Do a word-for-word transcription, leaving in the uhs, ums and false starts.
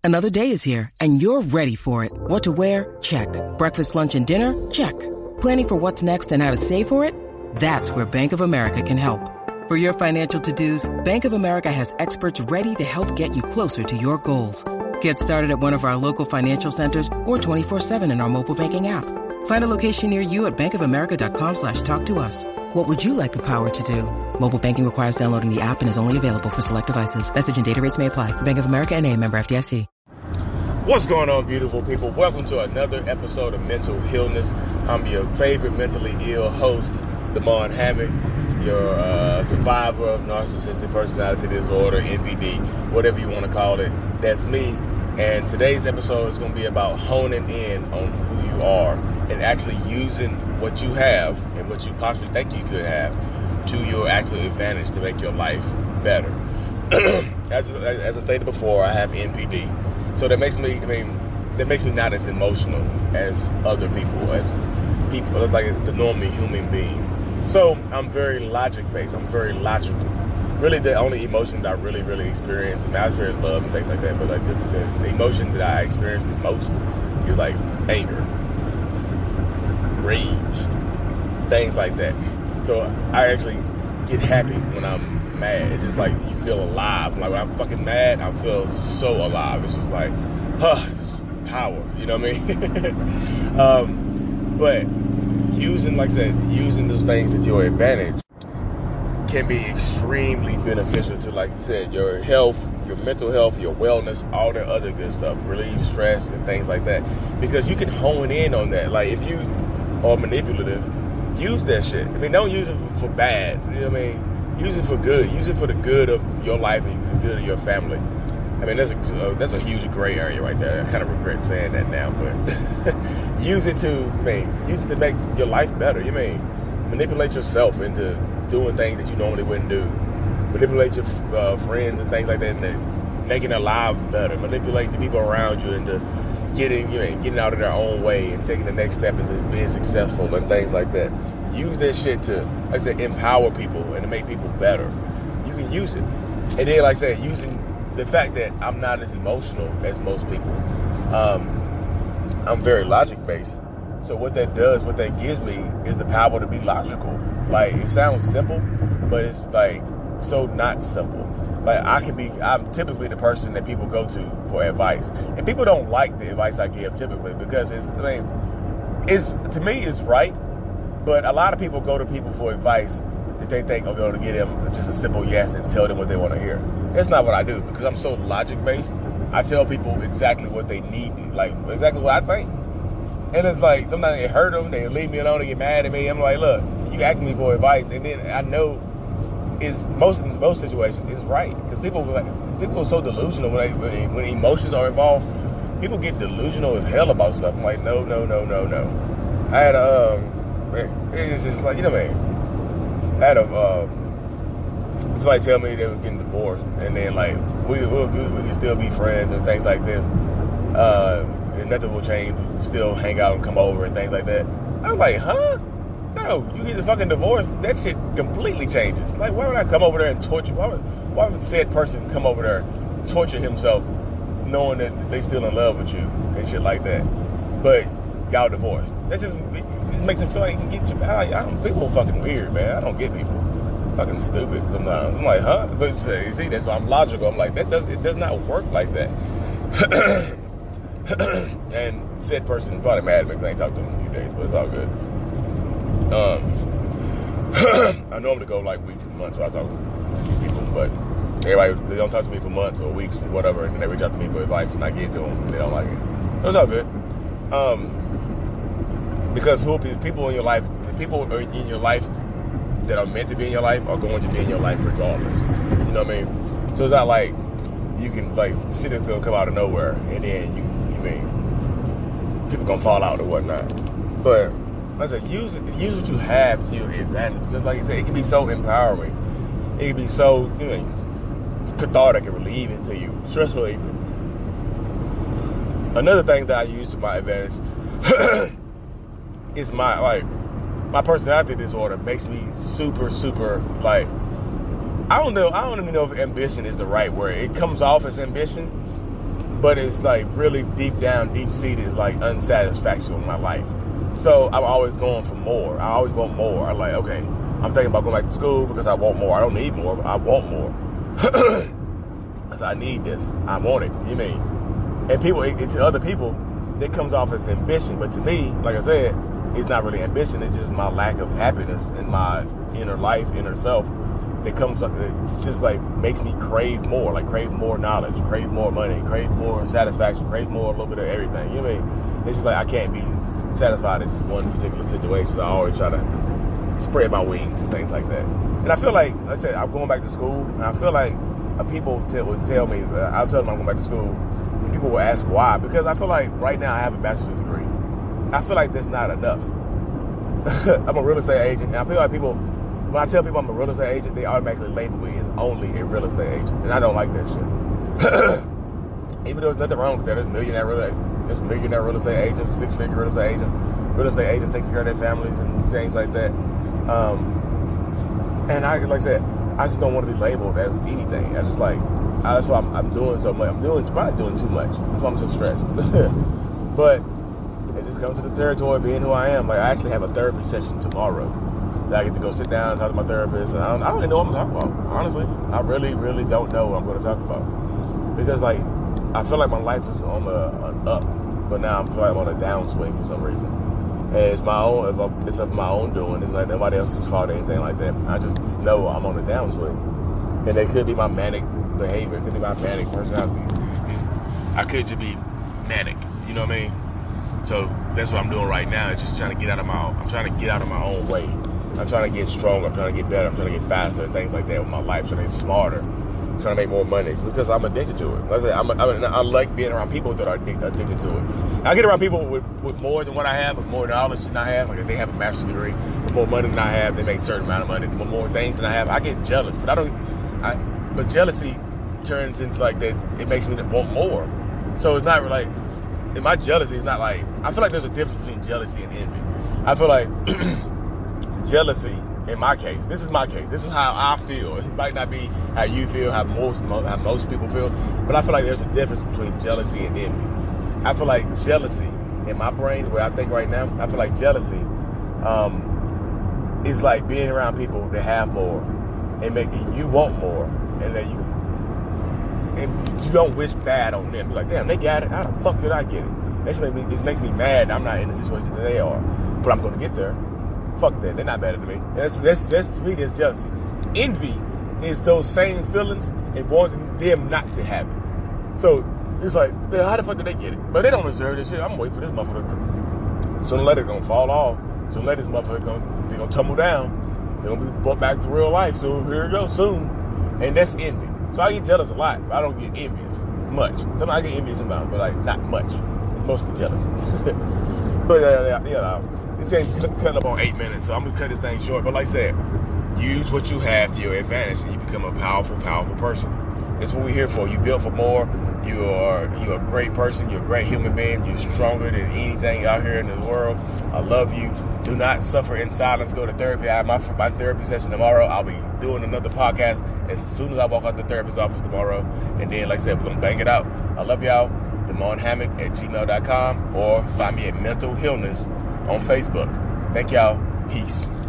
Another day is here, and you're ready for it. What to wear? Check. Breakfast, lunch, and dinner? Check. Planning for what's next and how to save for it? That's where Bank of America can help. For your financial to-dos, Bank of America has experts ready to help get you closer to your goals. Get started at one of our local financial centers or twenty-four seven in our mobile banking app. Find a location near you at bankofamerica.com slash talk to us. What would you like the power to do? Mobile banking requires downloading the app and is only available for select devices. Message and data rates may apply. Bank of America N A, member F D I C. What's going on, beautiful people? Welcome to another episode of Mental Illness. I'm your favorite mentally ill host, Damon Hammett, your uh, survivor of narcissistic personality disorder, N P D, whatever you want to call it. That's me. And today's episode is going to be about honing in on who you are and actually using what you have and what you possibly think you could have to your actual advantage to make your life better. as, as I stated before, I have N P D. So that makes me, I mean, that makes me not as emotional as other people, as people, as like the normal human being. So I'm very logic-based. I'm very logical. Really, the only emotion that I really, really experience, I mean, I experience love and things like that, but like the, the, the emotion that I experience the most is like anger, rage, things like that. So I actually get happy when I'm mad. It's just like you feel alive. Like when I'm fucking mad, I feel so alive. It's just like, huh, it's power. You know what I mean? um, but using, like I said, using those things to your advantage can be extremely beneficial to, like you said, your health, your mental health, your wellness, all that other good stuff, relieve stress and things like that. Because you can hone in on that. Like if you are manipulative, use that shit. I mean, don't use it for bad. You know what I mean? Use it for good. Use it for the good of your life and the good of your family. I mean, that's a uh, that's a huge gray area right there. I kind of regret saying that now, but use it to, I mean, use it to make your life better. You mean, manipulate yourself into doing things that you normally wouldn't do. Manipulate your uh, friends and things like that into making their lives better. Manipulate the people around you into getting, you know, getting out of their own way and taking the next step into being successful and things like that. Use that shit to, like I said, empower people and to make people better. You can use it. And then, like I said, using the fact that I'm not as emotional as most people. Um, I'm very logic-based. So what that does, what that gives me is the power to be logical. Like, it sounds simple, but it's like so not simple. Like, I can be, I'm typically the person that people go to for advice. And people don't like the advice I give typically because it's, I mean, it's, to me, it's right. But a lot of people go to people for advice that they think are going to get them just a simple yes and tell them what they want to hear. That's not what I do because I'm so logic-based. I tell people exactly what they need, like exactly what I think. And it's like sometimes it hurt them. They leave me alone and get mad at me. I'm like, look, you ask me for advice, and then I know it's most in most situations it's right because people like people are so delusional when they, when, they, when emotions are involved. People get delusional as hell about stuff. I'm like, no, no, no, no, no. I had a. Um, It's just like, you know what I mean? I had a, uh, somebody tell me they was getting divorced, and then, like, we, we, we can still be friends and things like this. Uh, and nothing will change. We still hang out and come over and things like that. I was like, huh? No, you get the fucking divorce, that shit completely changes. Like, why would I come over there and torture? Why would, why would said person come over there and torture himself knowing that they still in love with you and shit like that? But y'all divorced. That just, it just makes them feel like you can get you. I, I don't, people are fucking weird, man. I don't get people. Fucking stupid sometimes. I'm like, huh? But you see, that's why I'm logical. I'm like, that does it does not work like that. And said person probably mad at me because I ain't talked to him in a few days, but it's all good. Um, I normally go like weeks and months when I talk to people, but everybody, they don't talk to me for months or weeks or whatever, and they reach out to me for advice, and I get to them, and they don't like it. So it's all good. Um, because who people in your life, people in your life that are meant to be in your life are going to be in your life regardless. You know what I mean? So it's not like you can like shit is gonna come out of nowhere and then you, you mean people gonna fall out or whatnot. But like I said, use it, use what you have to your advantage because, like I said, it can be so empowering. It can be so, you know, cathartic and relieving to you, stress relieving. Another thing that I use to my advantage is my like my personality disorder makes me super super like I don't know I don't even know if ambition is the right word. It comes off as ambition, but it's like really deep down, deep-seated, like unsatisfaction in my life. So I'm always going for more. I always want more. I'm like, okay, I'm thinking about going back to school because I want more. I don't need more, but I want more. Because I need this. I want it. You mean? And people, it, it, to other people, it comes off as ambition. But to me, like I said, it's not really ambition. It's just my lack of happiness in my inner life, inner self. It comes, it's just like makes me crave more, like crave more knowledge, crave more money, crave more satisfaction, crave more a little bit of everything. You know what I mean? It's just like I can't be satisfied in just one particular situation. So I always try to spread my wings and things like that. And I feel like, like I said, I'm going back to school, and I feel like people tell, would tell me, uh, I'll tell them I'm going back to school, and people will ask why. Because I feel like right now I have a bachelor's degree. I feel like that's not enough. I'm a real estate agent, and I feel like people, when I tell people I'm a real estate agent, they automatically label me as only a real estate agent, and I don't like that shit. Even though there's nothing wrong with that, there's millionaire real, there's millionaire real estate agents, six-figure real estate agents, real estate agents taking care of their families and things like that. Um, and I, like I said, I just don't want to be labeled as anything. I just like, I, that's why I'm, I'm doing so much. I'm doing probably doing too much. That's why I'm so stressed. But it just comes to the territory of being who I am. Like I actually have a therapy session tomorrow. That I get to go sit down and talk to my therapist. And I don't, I don't even know what I'm going to talk about. Honestly, I really, really don't know what I'm going to talk about. Because like, I feel like my life is on a, an up, but now I feel like I'm on a downswing for some reason. And it's my own, it's of my own doing. It's like nobody else's fault or anything like that. I just know I'm on a downswing. And it could be my manic behavior. It could be my manic personality. I could just be manic. You know what I mean? So that's what I'm doing right now. It's just trying to get out of my own, I'm trying to get out of my own way. I'm trying to get stronger. I'm trying to get better. I'm trying to get faster and things like that with my life. Trying to get smarter. Trying to make more money because I'm addicted to it. Like I said, I'm, I'm, I like being around people that are addicted to it. I get around people with, with more than what I have, with more knowledge than I have. Like if they have a master's degree, with more money than I have, they make a certain amount of money, with more things than I have. I get jealous, but I don't. I, but jealousy turns into like that. It makes me want more. So it's not like, in my jealousy is not like. I feel like there's a difference between jealousy and envy. I feel like jealousy. In my case, this is my case. This is how I feel. It might not be how you feel, how most how most people feel, but I feel like there's a difference between jealousy and envy. I feel like jealousy in my brain, where I think right now, I feel like jealousy um, is like being around people that have more and making you want more, and that you and you don't wish bad on them. Be like, damn, they got it. How the fuck did I get it? This make me this make me mad. I'm not in the situation that they are, but I'm going to get there. Fuck that. They're not better than me. That's, that's, that's to me, that's jealousy. Envy is those same feelings and wanting them not to have it. So it's like, how the fuck did they get it? But they don't deserve this shit. I'm waiting for this motherfucker to. Sooner or later, they're gonna fall off. Sooner or later, this motherfucker gonna, they're gonna tumble down. They're gonna be brought back to real life. So here we go, soon. And that's envy. So I get jealous a lot, but I don't get envious much. Sometimes I get envious sometimes, but like not much. It's mostly jealousy. But yeah, yeah, yeah. This thing's cutting up on eight minutes, so I'm gonna cut this thing short. But like I said, use what you have to your advantage, and you become a powerful, powerful person. That's what we're here for. You built for more. You are you're a great person. You're a great human being. You're stronger than anything out here in the world. I love you. Do not suffer in silence. Go to therapy. I have my, my therapy session tomorrow. I'll be doing another podcast as soon as I walk out the therapist's office tomorrow. And then, like I said, we're gonna bang it out. I love y'all. Damon Hammock at gmail dot com or find me at Mental Illness on Facebook. Thank y'all. Peace.